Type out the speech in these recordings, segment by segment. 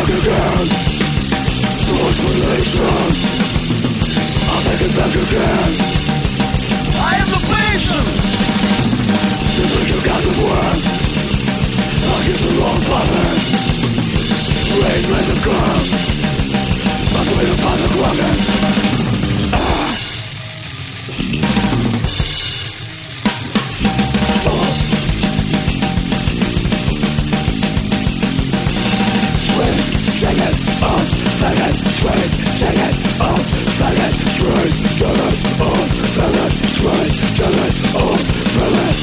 back again. No explanation. I'll take it back again. I am the patient. You think you got the word? I'll give the wrong button. Rain, let them come. I'm waiting upon the closet. Shake it up, fag it, straight. Shake it up, fag it, straight. Shake it up, fag it, straight. Shake it up, fag it.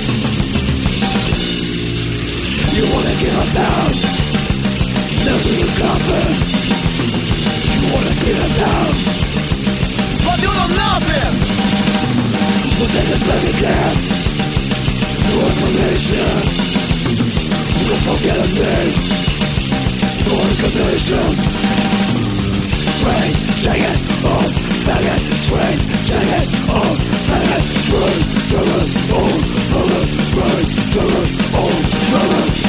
You wanna get us down? Now do you coffin? You wanna get us down? But you know nothing. We'll take us back again. No explanation. You can forget a name. No recognition. Straight, shake it up, fag it, straight, shake it up, fag it, straight, shake it up, fag it, straight, shake it up, fag it.